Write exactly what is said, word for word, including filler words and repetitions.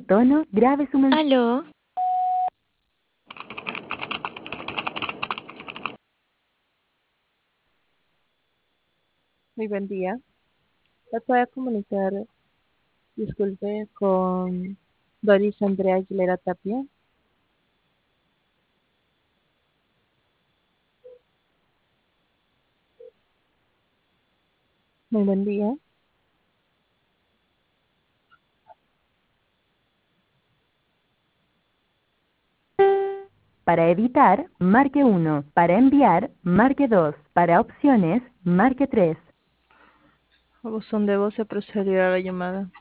tono, grabe su mensaje. Aló. Muy buen día. ¿Me puede comunicar, disculpe, con Doris Andrea Aguilera Tapia? Muy buen día. Para editar, marque uno. Para enviar, marque dos. Para opciones, marque tres. A buzón de voz se procederá a la llamada.